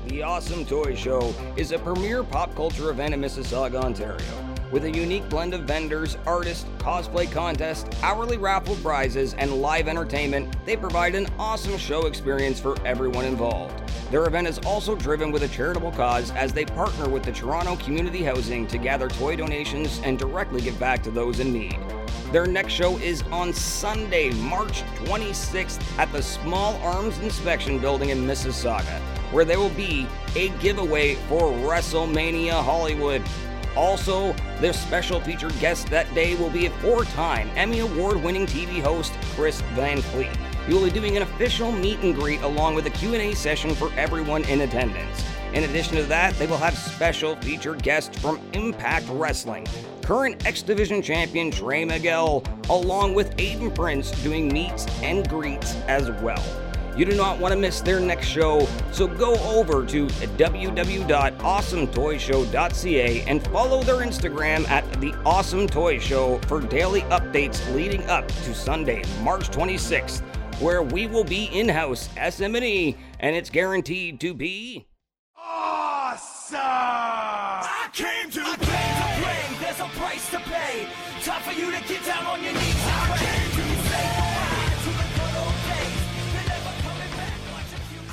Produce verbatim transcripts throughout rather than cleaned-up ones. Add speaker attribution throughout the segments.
Speaker 1: The Awesome Toy Show is a premier pop culture event in Mississauga, Ontario. With a unique blend of vendors, artists, cosplay contests, hourly raffle prizes, and live entertainment, they provide an awesome show experience for everyone involved. Their event is also driven with a charitable cause as they partner with the Toronto Community Housing to gather toy donations and directly give back to those in need. Their next show is on Sunday, March twenty-sixth at the Small Arms Inspection Building in Mississauga, where there will be a giveaway for WrestleMania Hollywood. Also, their special featured guest that day will be a four-time Emmy Award-winning T V host, Chris Van Fleet. He will be doing an official meet and greet along with a Q and A session for everyone in attendance. In addition to that, they will have special featured guests from Impact Wrestling, current X Division champion Trey Miguel, along with Aiden Prince doing meets and greets as well. You do not want to miss their next show, so go over to w w w dot awesome toy show dot c a and follow their Instagram at The Awesome Toy Show for daily updates leading up to Sunday, March twenty-sixth, where we will be in-house S M and E, and it's guaranteed to be
Speaker 2: awesome! I came to I play. Came to play. There's a price to pay. Time for you to get down on your knees. I came to say goodbye to the good old days. They're never coming back. Watch a few.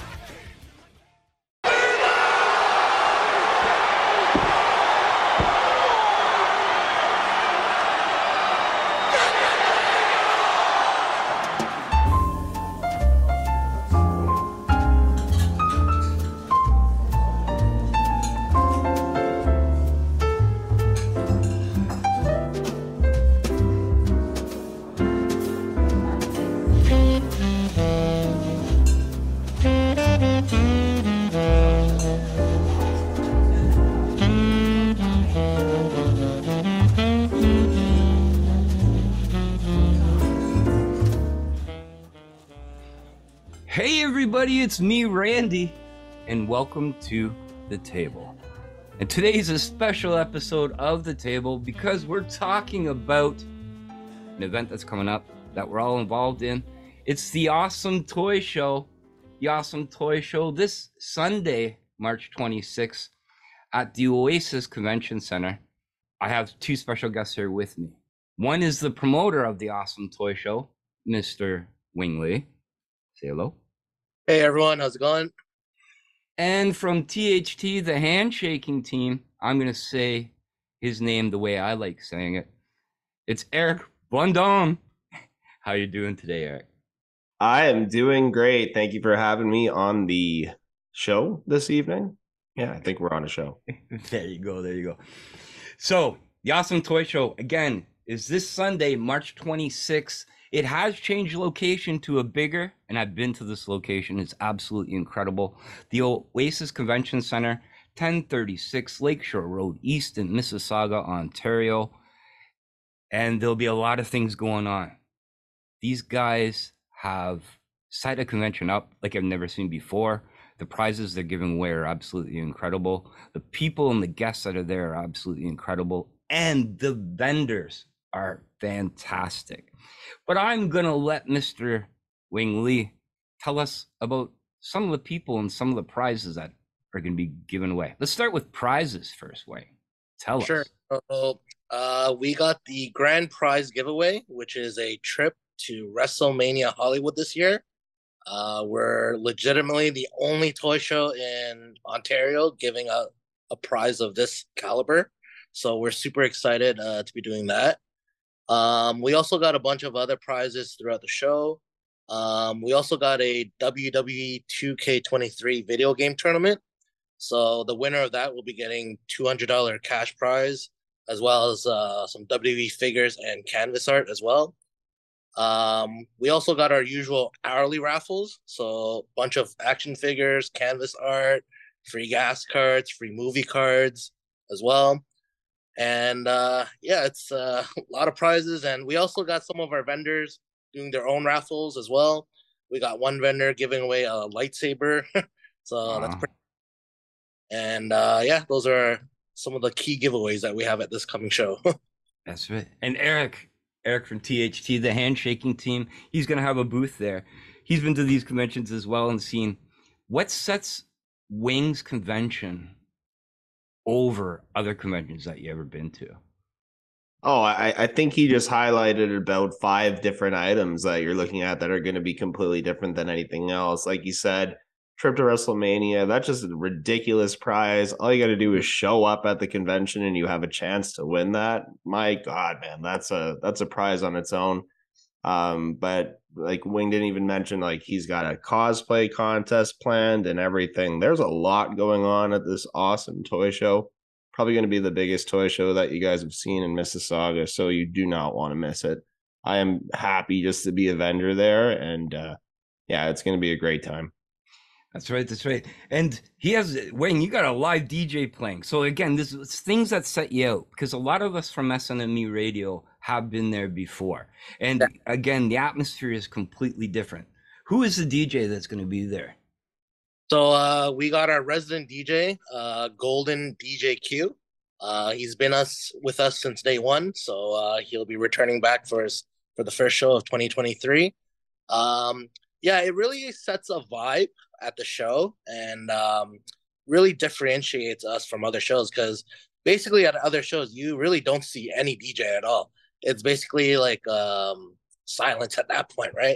Speaker 3: Hey everybody, it's me, Randy, and welcome to The Table. And today is a special episode of The Table because we're talking about an event that's coming up that we're all involved in. It's the Awesome Toy Show. The Awesome Toy Show this Sunday, March twenty-sixth at the Oasis Convention Center. I have two special guests here with me. One is the promoter of the Awesome Toy Show, Mister Wing Lee. Say hello.
Speaker 4: Hey everyone, how's it going?
Speaker 3: And from T H T, the handshaking team, I'm going to say his name the way I like saying it. It's Eric Blondon. How you doing today, Eric?
Speaker 5: I am doing great. Thank you for having me on the show this evening. Yeah, I think we're on a show.
Speaker 3: There you go. There you go. So the Awesome Toy Show, again, is this Sunday, March twenty-sixth. It has changed location to a bigger, and I've been to this location. It's absolutely incredible. The Oasis Convention Center, ten thirty-six Lakeshore Road East in Mississauga, Ontario. And there'll be a lot of things going on. These guys have set a convention up like I've never seen before. The prizes they're giving away are absolutely incredible. The people and the guests that are there are absolutely incredible. And the vendors are fantastic. But I'm going to let Mister Wing Lee tell us about some of the people and some of the prizes that are going to be given away. Let's start with prizes first, Wing. Tell
Speaker 4: Sure.
Speaker 3: us.
Speaker 4: So, uh, we got the grand prize giveaway, which is a trip to WrestleMania Hollywood this year. Uh, we're legitimately the only toy show in Ontario giving a, a prize of this caliber. So we're super excited uh, to be doing that. Um, we also got a bunch of other prizes throughout the show. Um, we also got a W W E two K twenty-three video game tournament. So the winner of that will be getting two hundred dollars cash prize, as well as uh, some W W E figures and canvas art as well. Um, we also got our usual hourly raffles. So a bunch of action figures, canvas art, free gas cards, free movie cards as well. And uh, yeah, it's uh, a lot of prizes. And we also got some of our vendors doing their own raffles as well. We got one vendor giving away a lightsaber. so
Speaker 3: Wow.
Speaker 4: that's pretty. And uh, yeah, those are some of the key giveaways that we have at this coming show.
Speaker 3: That's right. And Eric, Eric from T H T, the handshaking team, he's going to have a booth there. He's been to these conventions as well and seen what sets Wing's convention over other conventions that you ever been to?
Speaker 5: Oh, I, I think he just highlighted about five different items that you're looking at that are going to be completely different than anything else. Like you said, trip to WrestleMania, that's just a ridiculous prize. All you got to do is show up at the convention and you have a chance to win that. My God, man, that's a that's a prize on its own. Um, but like Wing didn't even mention, like he's got a cosplay contest planned and everything. There's a lot going on at this awesome toy show. Probably going to be the biggest toy show that you guys have seen in Mississauga, so you do not want to miss it. I am happy just to be a vendor there, and uh, yeah, it's going to be a great time.
Speaker 3: That's right. That's right. And he has, Wayne, you got a live D J playing. So again, this is things that set you out, because a lot of us from S N M E Radio have been there before. And yeah. Again, the atmosphere is completely different. Who is the D J that's going to be there?
Speaker 4: So uh, we got our resident D J, uh, Golden D J Q. Uh, he's been us with us since day one, so uh, he'll be returning back for his for the first show of twenty twenty-three. Um, yeah, it really sets a vibe at the show and um, really differentiates us from other shows, because basically at other shows you really don't see any D J at all. It's basically like um, silence at that point, right?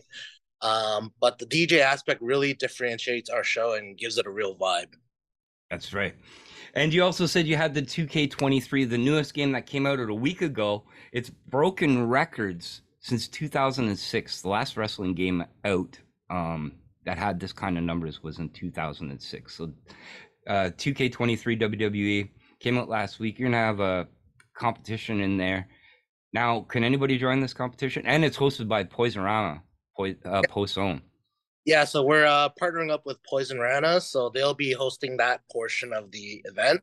Speaker 4: Um, but the D J aspect really differentiates our show and gives it a real vibe.
Speaker 3: That's right. And you also said you had the two K twenty-three, the newest game that came out a week ago. It's broken records since two thousand six. The last wrestling game out um, that had this kind of numbers was in two thousand six. So uh, two K twenty-three W W E came out last week. You're going to have a competition in there. Now, can anybody join this competition? And it's hosted by Poison Rana. Uh, Poison.
Speaker 4: Yeah, so we're uh, partnering up with Poison Rana, so they'll be hosting that portion of the event.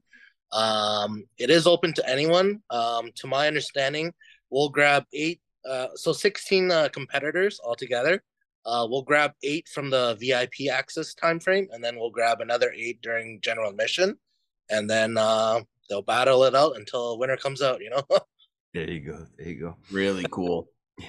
Speaker 4: Um, it is open to anyone. Um, to my understanding, we'll grab eight, uh, so sixteen uh, competitors altogether. Uh, we'll grab eight from the V I P access timeframe, and then we'll grab another eight during general admission, and then uh, they'll battle it out until a winner comes out, you know?
Speaker 3: There you go. There you go.
Speaker 5: Really cool.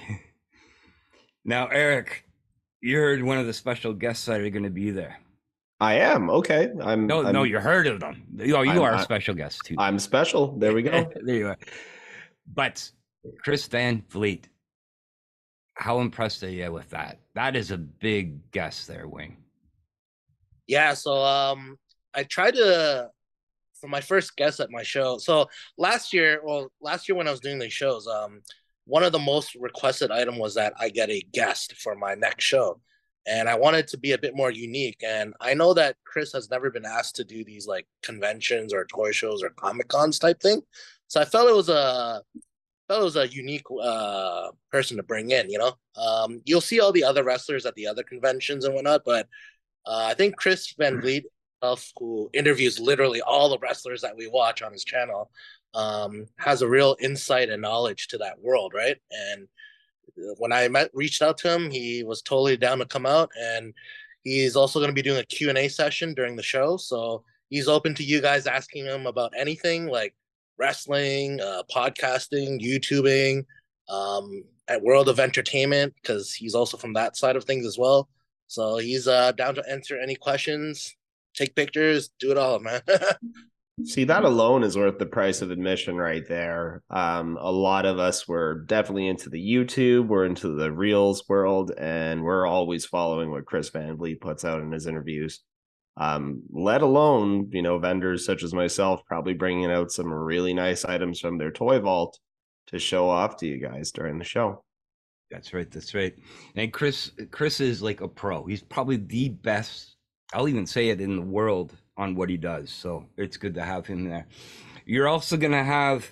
Speaker 3: Now, Eric, you heard one of the special guests that are going to be there.
Speaker 5: I am. Okay. I'm
Speaker 3: No,
Speaker 5: I'm,
Speaker 3: no, you heard of them. Oh, you
Speaker 5: I'm,
Speaker 3: are a
Speaker 5: I'm,
Speaker 3: special guest too.
Speaker 5: I'm special. There we go.
Speaker 3: There you are. But Chris Van Vliet, how impressed are you with that? That is a big guest there, Wing.
Speaker 4: Yeah, so um, I tried to, for my first guest at my show. So last year, well, last year when I was doing these shows, um, one of the most requested item was that I get a guest for my next show. And I wanted to be a bit more unique. And I know that Chris has never been asked to do these like conventions or toy shows or Comic Cons type thing. So I felt it was a felt it was a unique uh, person to bring in, you know. Um, you'll see all the other wrestlers at the other conventions and whatnot, but uh, I think Chris Van Vliet, who interviews literally all the wrestlers that we watch on his channel, um, has a real insight and knowledge to that world, right? And when I met, reached out to him, he was totally down to come out, and he's also going to be doing a Q and A session during the show. So he's open to you guys asking him about anything like wrestling, uh, podcasting, YouTubing, um, at World of Entertainment, because he's also from that side of things as well. So he's uh, down to answer any questions, take pictures, do it all, man.
Speaker 5: See, that alone is worth the price of admission right there. Um, a lot of us were definitely into the YouTube, we're into the Reels world, and we're always following what Chris Van Vliet puts out in his interviews. Um, let alone, you know, vendors such as myself probably bringing out some really nice items from their toy vault to show off to you guys during the show.
Speaker 3: That's right. That's right. And Chris, Chris is like a pro. He's probably the best, I'll even say it, in the world on what he does. So it's good to have him there. You're also going to have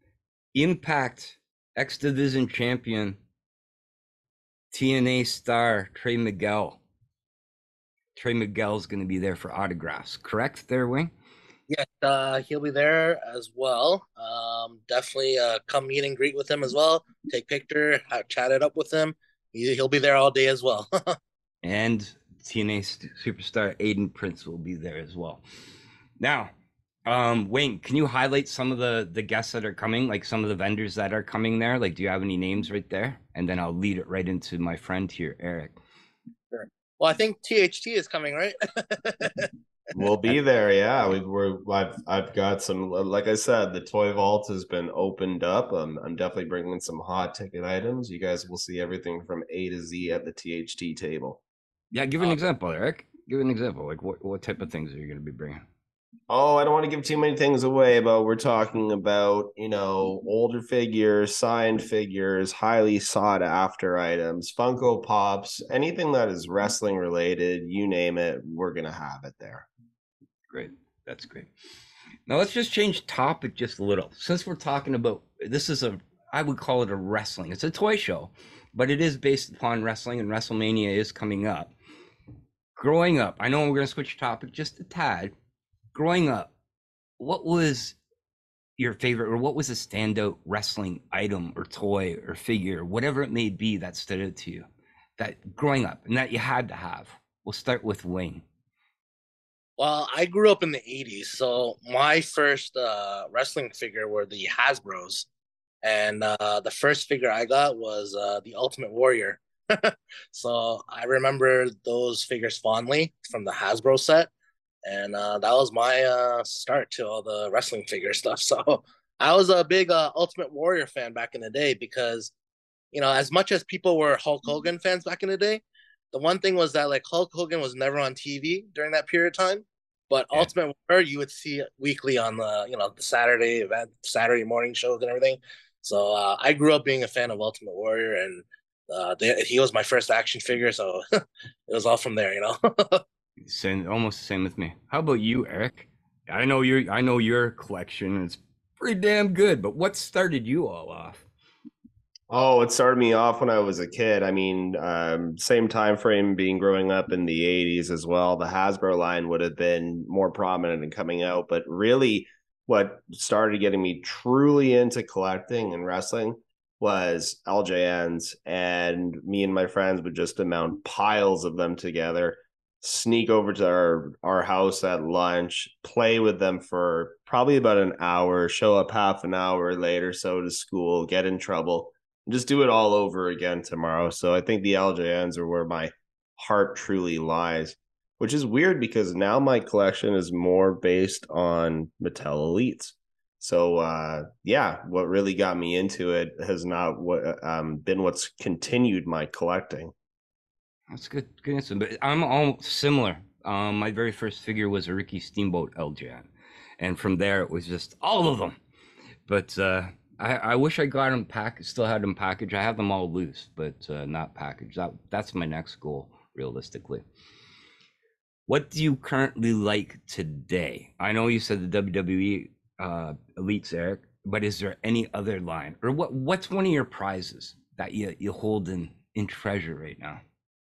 Speaker 3: Impact X Division champion, T N A star Trey Miguel. Trey Miguel's going to be there for autographs, correct there, Wing?
Speaker 4: Yes, uh, he'll be there as well. Um, definitely uh, come meet and greet with him as well. Take picture, have, chat it up with him. He, he'll be there all day as well.
Speaker 3: And T N A superstar Aiden Prince will be there as well. Now, um, Wayne, can you highlight some of the, the guests that are coming, like some of the vendors that are coming there? Like, do you have any names right there? And then I'll lead it right into my friend here, Eric.
Speaker 4: Sure. Well, I think T H T is coming, right?
Speaker 5: We'll be there. Yeah, we, we're. I've I've got some. Like I said, the toy vault has been opened up. I'm I'm definitely bringing some hot ticket items. You guys will see everything from A to Z at the T H T table.
Speaker 3: Yeah, give an
Speaker 4: Uh,
Speaker 3: example, Eric. Give an example. Like what, what type of things are you going to be bringing?
Speaker 5: Oh, I don't want to give too many things away, but we're talking about, you know, older figures, signed figures, highly sought after items, Funko Pops, anything that is wrestling related, you name it, we're going to have it there.
Speaker 3: Great. That's great. Now let's just change topic just a little. Since we're talking about, this is a, I would call it a wrestling. It's a toy show, but it is based upon wrestling, and WrestleMania is coming up. Growing up, I know we're going to switch topic just a tad. Growing up, what was your favorite, or what was a standout wrestling item or toy or figure, whatever it may be, that stood out to you, that growing up and that you had to have? We'll start with Wayne.
Speaker 4: Well, I grew up in the eighties, so my first uh, wrestling figure were the Hasbros. And uh, the first figure I got was uh, the Ultimate Warrior. So I remember those figures fondly from the Hasbro set. And uh, that was my uh, start to all the wrestling figure stuff. So I was a big uh, Ultimate Warrior fan back in the day because, you know, as much as people were Hulk Hogan fans back in the day, the one thing was that like Hulk Hogan was never on T V during that period of time. But
Speaker 3: Yeah.
Speaker 4: Ultimate Warrior you would see weekly on the, you know, the Saturday event, Saturday morning shows and everything. So uh, I grew up being a fan of Ultimate Warrior, and uh, they, he was my first action figure. So it was all from there, you know.
Speaker 3: Same, almost the same with me. How about you, Eric? I know your, I know your collection is pretty damn good, but what started you all off?
Speaker 5: Oh, it started me off when I was a kid. I mean, um, same time frame being growing up in the eighties as well. The Hasbro line would have been more prominent in coming out, but really what started getting me truly into collecting and wrestling was L J Ns, and me and my friends would just amount piles of them together, sneak over to our, our house at lunch, play with them for probably about an hour, show up half an hour later, so to school, get in trouble, just do it all over again tomorrow. So I think the L J Ns are where my heart truly lies, which is weird because now my collection is more based on Mattel Elites. So uh, yeah, what really got me into it has not what um, been what's continued my collecting.
Speaker 3: That's good, good answer. But I'm all similar. Um, my very first figure was a Ricky Steamboat L J N, and from there it was just all of them. But uh, I, I wish I got them packaged, still had them packaged. I have them all loose, but uh, not packaged. That that's my next goal, realistically. What do you currently like today? I know you said the W W E uh, Elites, Eric, but is there any other line, or what? What's one of your prizes that you you hold in in treasure right now?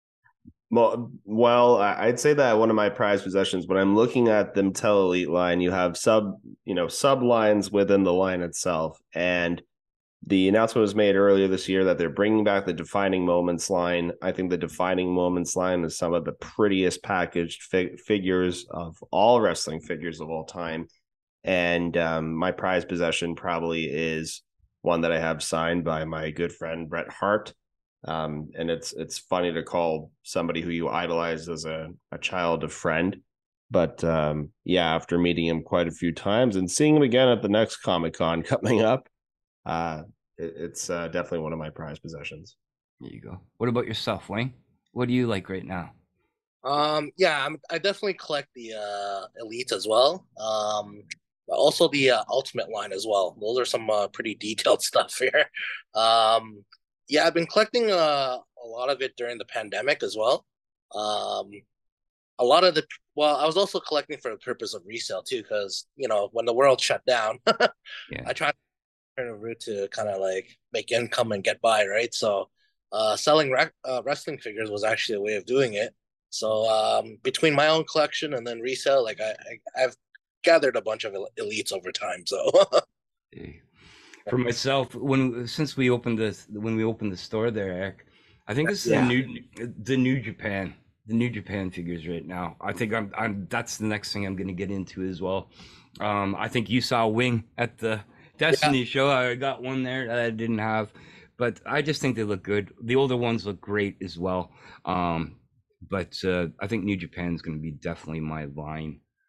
Speaker 5: Well, well, I'd say that one of my prized possessions, when I'm looking at the Mattel Elite line, you have sub, you know, sub lines within the line itself. And the announcement was made earlier this year that they're bringing back the Defining Moments line. I think the Defining Moments line is some of the prettiest packaged fig- figures of all wrestling figures of all time. And um, my prized possession probably is one that I have signed by my good friend Bret Hart. Um, and it's it's funny to call somebody who you idolized as a, a child a friend. But um, yeah, after meeting him quite a few times and seeing him again at the next Comic-Con coming up, uh, it, it's uh, definitely one of my prized possessions.
Speaker 3: There you go. What about yourself, Wayne? What do you like right now?
Speaker 4: Um, yeah, I'm, I definitely collect the uh, Elites as well. Um, but also the uh, Ultimate line as well. Those are some uh, pretty detailed stuff here. Um, yeah, I've been collecting uh, a lot of it during the pandemic as well. Um, a lot of the well, I was also collecting for the purpose of resale too, because you know when the world shut down,
Speaker 3: Yeah.
Speaker 4: I tried to turn a route to kind of like make income and get by, right? So, uh, selling re- uh, wrestling figures was actually a way of doing it. So, um, between my own collection and then resale, like I, I I've gathered a bunch of el- elites over time. So,
Speaker 3: Hey. For myself, when since we opened this, when we opened the store there, Eric, I think this is
Speaker 5: Yeah.
Speaker 3: the new, the New Japan, the New Japan figures right now. I think I'm, I'm. That's the next thing I'm going to get into as well. Um, I think you saw Wing at the Destiny show. I got one there that I didn't have, but I just think they look good. The older ones look great as well. Um, but uh, I think New Japan is going to be definitely my line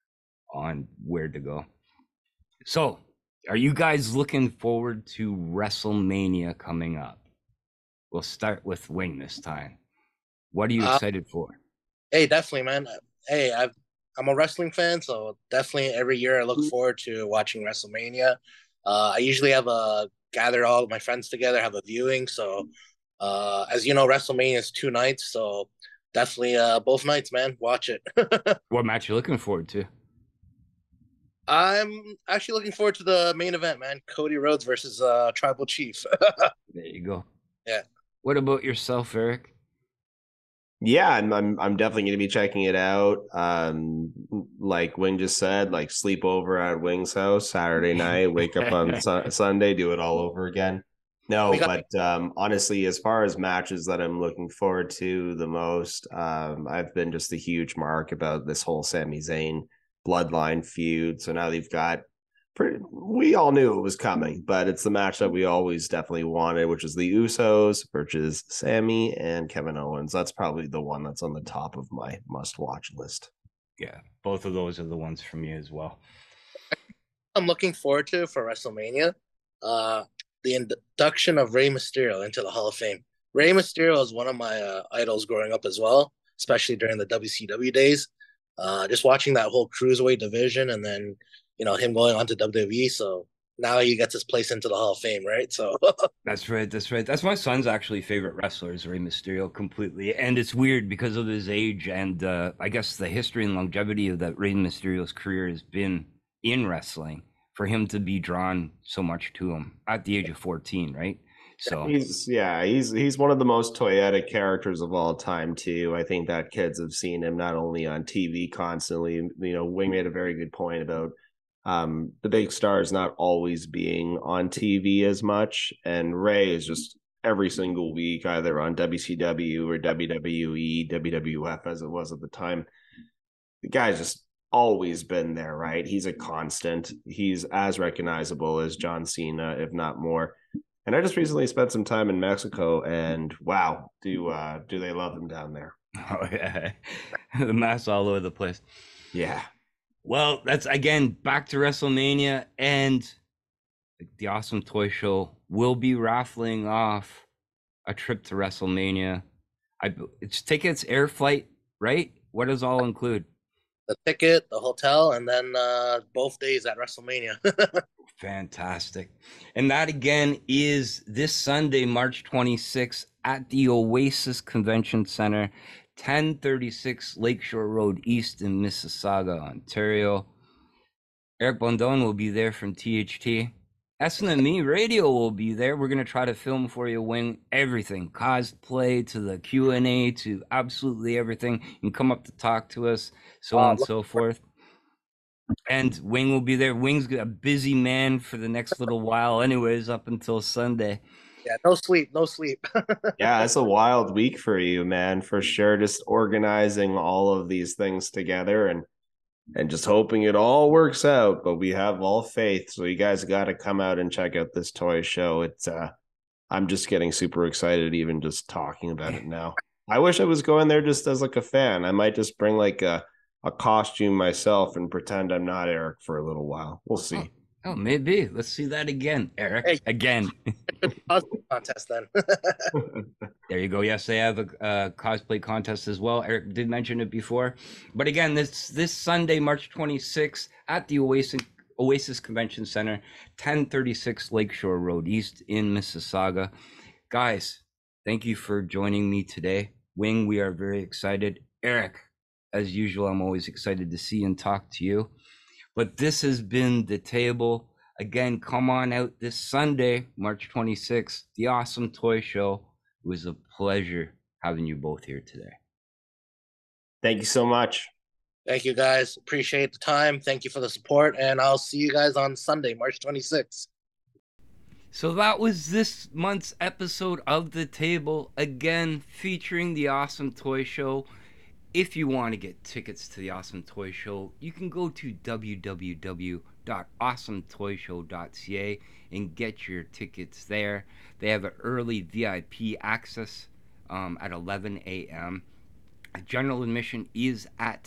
Speaker 3: on where to go. So, are you guys looking forward to WrestleMania coming up? We'll start with Wing this time. What are you
Speaker 4: Uh,
Speaker 3: excited for?
Speaker 4: Hey, definitely, man. Hey, I've, I'm a wrestling fan, so definitely every year I look forward to watching WrestleMania. Uh, I usually have a gather all of my friends together, have a viewing. So, uh, as you know, WrestleMania is two nights, so definitely uh, both nights, man. Watch it.
Speaker 3: What match you looking forward to?
Speaker 4: I'm actually looking forward to the main event, man. Cody Rhodes versus uh, Tribal Chief.
Speaker 3: There you go.
Speaker 4: Yeah.
Speaker 3: What about yourself, Eric?
Speaker 5: Yeah, I'm I'm, I'm definitely going to be checking it out. Um, like Wing just said, like sleep over at Wing's house Saturday night, wake up on su- Sunday, do it all over again. No,
Speaker 4: got-
Speaker 5: but um, honestly, as far as matches that I'm looking forward to the most, um, I've been just a huge mark about this whole Sami Zayn bloodline feud. So now they've got pretty, we all knew it was coming, but it's the match that we always definitely wanted, which is the Usos versus Sammy and Kevin Owens. That's probably the one that's on the top of my must-watch list.
Speaker 3: Yeah, both of those are the ones for me as well.
Speaker 4: I'm looking forward to for WrestleMania. Uh, the induction of Rey Mysterio into the Hall of Fame. Rey Mysterio is one of my uh, idols growing up as well, especially during the W C W days. Uh, just watching that whole cruiserweight division, and then you know him going on to W W E. So now he gets his place into the Hall of Fame, right? So
Speaker 3: That's right. That's right. That's my son's actually favorite wrestler is Rey Mysterio completely. And it's weird because of his age and uh, I guess the history and longevity of that Rey Mysterio's career has been in wrestling for him to be drawn so much to him at the age of fourteen, right? So
Speaker 5: he's yeah, he's he's one of the most toyetic characters of all time too. I think that kids have seen him not only on T V constantly. You know, Wing made a very good point about um, the big stars not always being on T V as much, and Ray is just every single week either on W C W or W W E, W W F as it was at the time. The guy's just always been there, right? He's a constant. He's as recognizable as John Cena, if not more. And I just recently spent some time in Mexico, and wow, do uh, do they love him down there?
Speaker 3: oh, yeah. the masks all over the place.
Speaker 5: Yeah.
Speaker 3: Well, that's again back to WrestleMania, and the Awesome Toy Show will be raffling off a trip to WrestleMania. I it's tickets, air flight, right? What does all include?
Speaker 4: the ticket, the hotel, and then uh, both days at WrestleMania.
Speaker 3: Fantastic. And that again is this Sunday, March twenty-sixth at the Oasis Convention Center, ten thirty-six Lakeshore Road East in Mississauga, Ontario. Eric Bondon will be there from T H T. S N M E Radio will be there. We're going to try to film for you, Wing, everything, cosplay to the Q and A to absolutely everything. You can come up to talk to us, so on and so forth. And Wing will be there. Wing's a busy man for the next little while anyways, up until Sunday.
Speaker 4: Yeah, no sleep, no sleep.
Speaker 5: Yeah, it's a wild week for you, man, for sure. Just organizing all of these things together and and just hoping it all works out. But we have all faith. So you guys got to come out and check out this toy show. It's uh I'm just getting super excited even just talking about it now. I wish I was going there just as like a fan. I might just bring like a a costume myself and pretend I'm not Eric for a little while. We'll see.
Speaker 3: Oh, oh maybe. Let's see that again, Eric.
Speaker 4: Hey.
Speaker 3: Again.
Speaker 4: Contest then.
Speaker 3: There you go. Yes, they have a, a cosplay contest as well. Eric did mention it before. But again, this this Sunday, March twenty-sixth at the Oasis Oasis Convention Center, ten thirty-six Lakeshore Road East in Mississauga. Guys, thank you for joining me today. Wing, we are very excited. Eric, as usual, I'm always excited to see and talk to you. But this has been The Table. Again, come on out this Sunday, March twenty-sixth, the Awesome Toy Show. It was a pleasure having you both here today.
Speaker 5: Thank you so much.
Speaker 4: Thank you, guys. Appreciate the time. Thank you for the support. And I'll see you guys on Sunday, March twenty-sixth.
Speaker 3: So that was this month's episode of The Table, again featuring the Awesome Toy Show. If you want to get tickets to the Awesome Toy Show, you can go to w w w dot awesome toy show dot c a and get your tickets there. They have an early V I P access um, at eleven a.m. General admission is at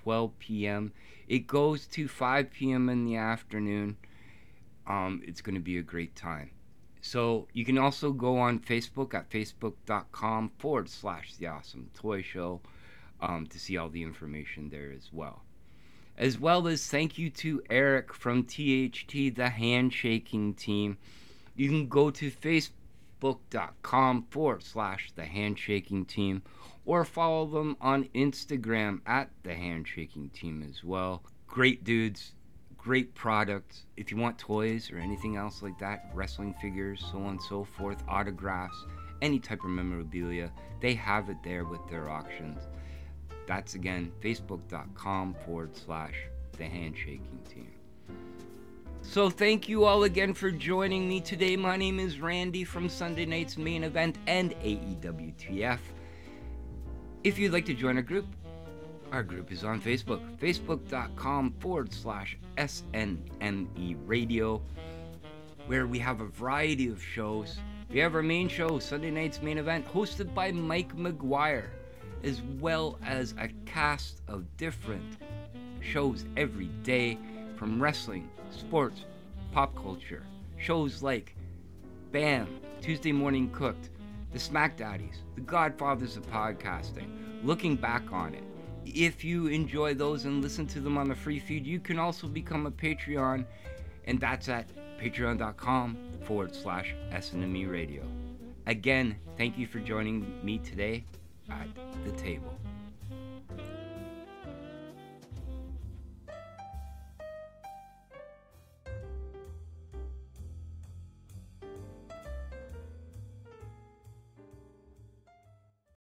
Speaker 3: twelve p.m. It goes to five p.m. in the afternoon. Um, it's going to be a great time. So you can also go on Facebook at facebook.com forward slash The Awesome Toy Show um, to see all the information there as well. As well as thank you to Eric from T H T, the Handshaking Team. You can go to facebook.com forward slash The Handshaking Team or follow them on Instagram at The Handshaking Team as well. Great dudes. Great products. If you want toys or anything else like that, wrestling figures, so on and so forth, autographs, any type of memorabilia, they have it there with their auctions. That's again, facebook.com forward slash The Handshaking Team. So thank you all again for joining me today. My name is Randy from Sunday Night's Main Event and A E W T F. If you'd like to join our group, our group is on Facebook, facebook.com forward slash SNME Radio, where we have a variety of shows. We have our main show, Sunday Night's Main Event, hosted by Mike McGuire, as well as a cast of different shows every day, from wrestling, sports, pop culture, shows like BAM, Tuesday Morning Cooked, The Smack Daddies, The Godfathers of Podcasting, Looking Back on It. If you enjoy those and listen to them on the free feed, you can also become a Patreon, and that's at patreon.com forward slash SNME Radio. Again, thank you for joining me today at the table.